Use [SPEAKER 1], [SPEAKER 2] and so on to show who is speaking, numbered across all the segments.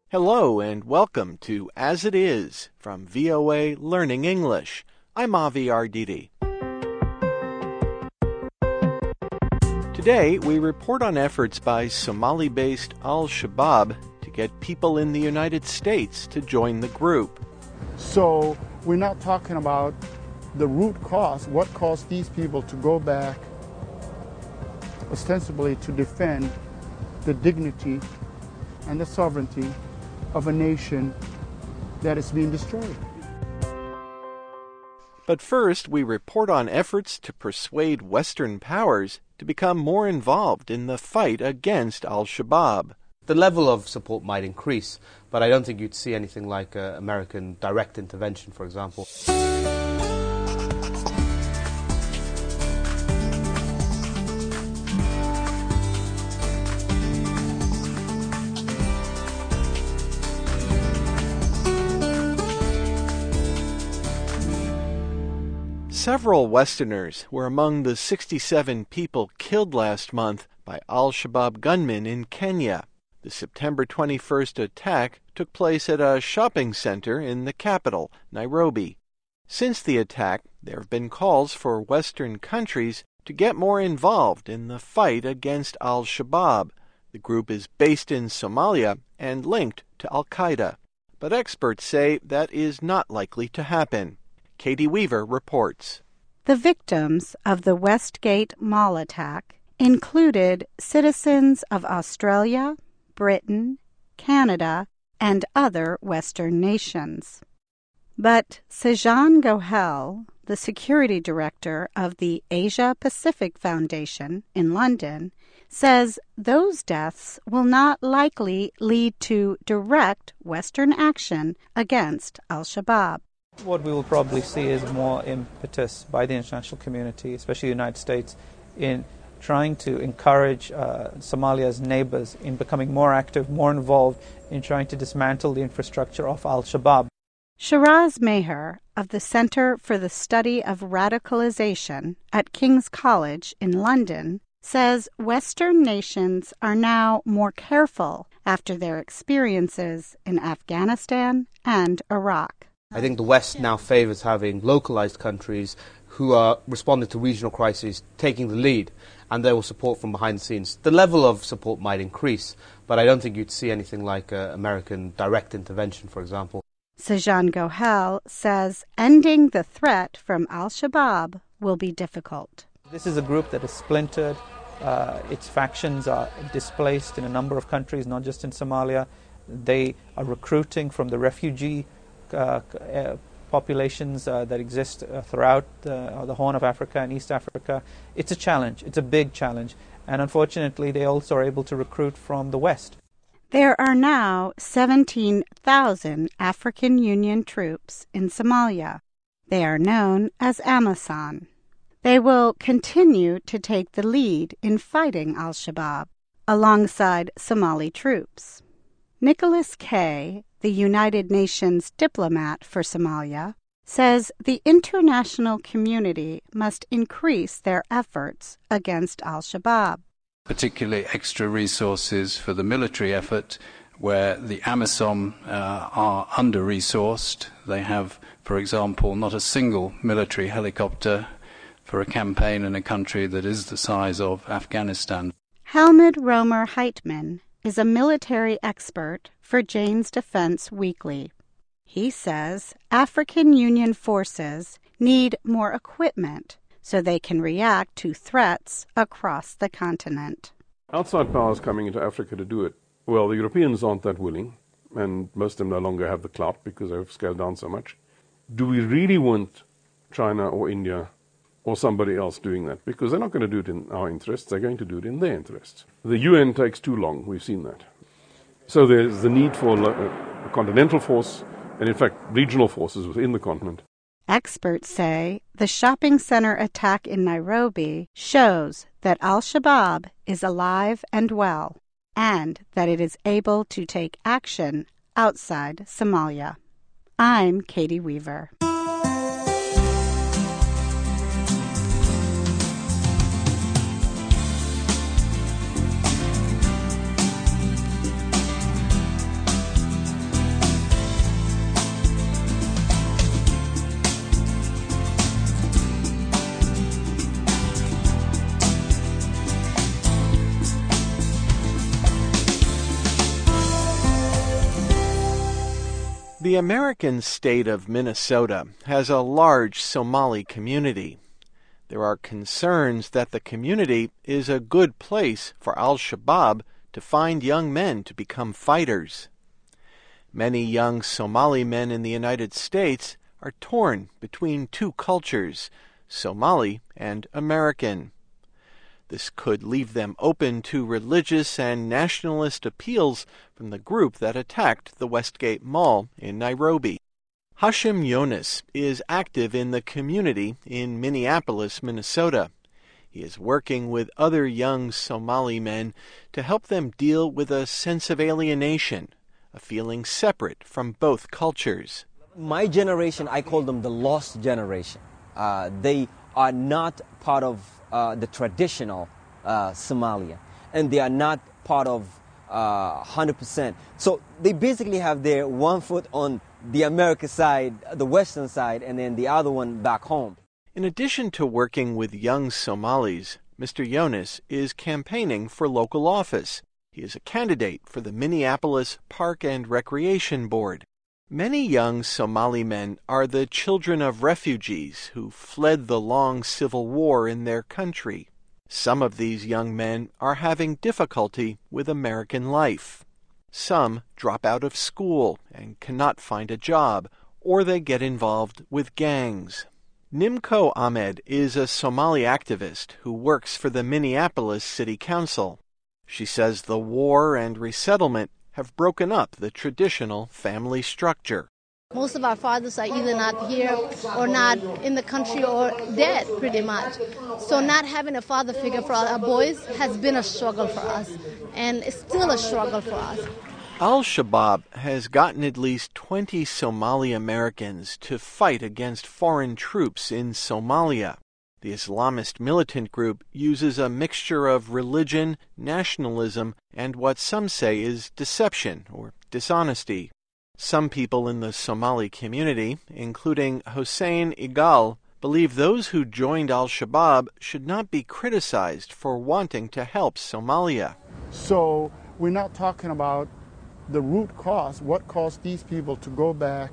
[SPEAKER 1] Hello and welcome to As It Is from VOA Learning English. I'm Avi Arditi. Today we report on efforts by Somali-based Al-Shabaab to get people in the United States to join the group.
[SPEAKER 2] So we're not talking about the root cause, what caused these people to go back ostensibly to defend the dignity and the sovereignty of a nation that is being destroyed.
[SPEAKER 1] But first, we report on efforts to persuade Western powers to become more involved in the fight against Al-Shabaab.
[SPEAKER 3] The level of support might increase, but I don't think you'd see anything like American direct intervention, for example.
[SPEAKER 1] Several Westerners were among the 67 people killed last month by Al-Shabaab gunmen in Kenya. The September 21st attack took place at a shopping center in the capital, Nairobi. Since the attack, there have been calls for Western countries to get more involved in the fight against Al-Shabaab. The group is based in Somalia and linked to Al-Qaeda. But experts say that is not likely to happen. Katie Weaver reports.
[SPEAKER 4] The victims of the Westgate Mall attack included citizens of Australia, Britain, Canada, and other Western nations. But Sejan Gohel, the security director of the Asia Pacific Foundation in London, says those deaths will not likely lead to direct Western action against Al-Shabaab.
[SPEAKER 5] What we will probably see is more impetus by the international community, especially the United States, in trying to encourage Somalia's neighbors in becoming more active, more involved in trying to dismantle the infrastructure of Al-Shabaab.
[SPEAKER 4] Shiraz Meher of the Center for the Study of Radicalization at King's College in London says Western nations are now more careful after their experiences in Afghanistan and Iraq.
[SPEAKER 3] I think the West now favors having localized countries who are responding to regional crises, taking the lead, and they will support from behind the scenes. The level of support might increase, but I don't think you'd see anything like American direct intervention, for example.
[SPEAKER 4] Sejan Gohel says ending the threat from Al-Shabaab will be difficult.
[SPEAKER 5] This is a group that is splintered. Its factions are displaced in a number of countries, not just in Somalia. They are recruiting from the refugee populations that exist throughout the Horn of Africa and East Africa. It's a challenge. It's a big challenge. And unfortunately, they also are able to recruit from the West.
[SPEAKER 4] There are now 17,000 African Union troops in Somalia. They are known as AMISOM. They will continue to take the lead in fighting Al-Shabaab alongside Somali troops. Nicholas Kay, the United Nations diplomat for Somalia, says the international community must increase their efforts against Al-Shabaab.
[SPEAKER 6] Particularly extra resources for the military effort, where the AMISOM are under-resourced. They have, for example, not a single military helicopter for a campaign in a country that is the size of Afghanistan.
[SPEAKER 4] Helmut Romer Heitman is a military expert for Jane's Defense Weekly. He says African Union forces need more equipment so they can react to threats across the continent.
[SPEAKER 7] Outside powers coming into Africa to do it. Well, the Europeans aren't that willing, and most of them no longer have the clout because they've scaled down so much. Do we really want China or India or somebody else doing that? Because they're not going to do it in our interests, they're going to do it in their interests. The UN takes too long, we've seen that. So there's the need for a continental force, and in fact regional forces within the continent.
[SPEAKER 4] Experts say the shopping center attack in Nairobi shows that Al-Shabaab is alive and well, and that it is able to take action outside Somalia. I'm Katie Weaver.
[SPEAKER 1] The American state of Minnesota has a large Somali community. There are concerns that the community is a good place for al-Shabaab to find young men to become fighters. Many young Somali men in the United States are torn between two cultures, Somali and American. This could leave them open to religious and nationalist appeals from the group that attacked the Westgate Mall in Nairobi. Hashim Yunus is active in the community in Minneapolis, Minnesota. He is working with other young Somali men to help them deal with a sense of alienation, a feeling separate from both cultures.
[SPEAKER 8] My generation, I call them the lost generation. They are not part of the traditional Somalia, and they are not part of 100%. So they basically have their one foot on the American side, the Western side, and then the other one back home.
[SPEAKER 1] In addition to working with young Somalis, Mr. Yunus is campaigning for local office. He is a candidate for the Minneapolis Park and Recreation Board. Many young Somali men are the children of refugees who fled the long civil war in their country. Some of these young men are having difficulty with American life. Some drop out of school and cannot find a job, or they get involved with gangs. Nimco Ahmed is a Somali activist who works for the Minneapolis City Council. She says the war and resettlement have broken up the traditional family structure.
[SPEAKER 9] Most of our fathers are either not here or not in the country or dead, pretty much. So not having a father figure for our boys has been a struggle for us, and it's still a struggle for us.
[SPEAKER 1] Al-Shabaab has gotten at least 20 Somali Americans to fight against foreign troops in Somalia. The Islamist militant group uses a mixture of religion, nationalism, and what some say is deception or dishonesty. Some people in the Somali community, including Hossein Igal, believe those who joined al-Shabaab should not be criticized for wanting to help Somalia.
[SPEAKER 2] So we're not talking about the root cause, what caused these people to go back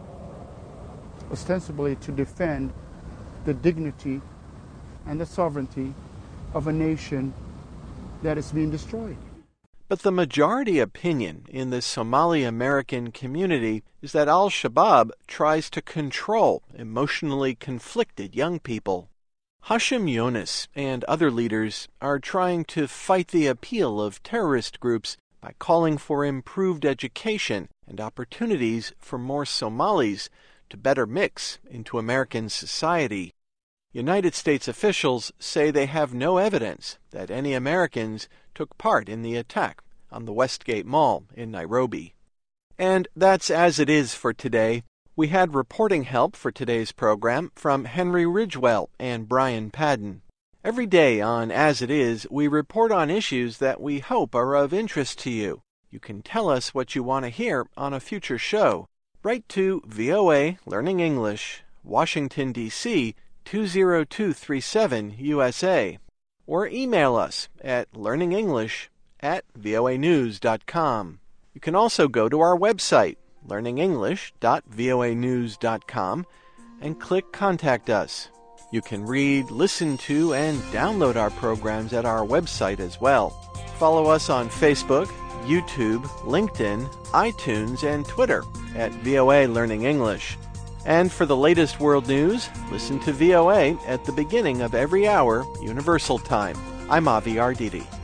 [SPEAKER 2] ostensibly to defend the dignity and the sovereignty of a nation that is being destroyed.
[SPEAKER 1] But the majority opinion in the Somali American community is that al-Shabaab tries to control emotionally conflicted young people. Hashim Yunus and other leaders are trying to fight the appeal of terrorist groups by calling for improved education and opportunities for more Somalis to better mix into American society. United States officials say they have no evidence that any Americans took part in the attack on the Westgate Mall in Nairobi. And that's As It Is for today. We had reporting help for today's program from Henry Ridgewell and Brian Padden. Every day on As It Is, we report on issues that we hope are of interest to you. You can tell us what you want to hear on a future show. Write to VOA Learning English, Washington, D.C., 20237 USA, or email us at learningenglish@voanews.com. You can also go to our website, learningenglish.voanews.com, and click Contact Us. You can read, listen to, and download our programs at our website as well. Follow us on Facebook, YouTube, LinkedIn, iTunes, and Twitter at VOA Learning English. And for the latest world news, listen to VOA at the beginning of every hour, Universal Time. I'm Avi Arditi.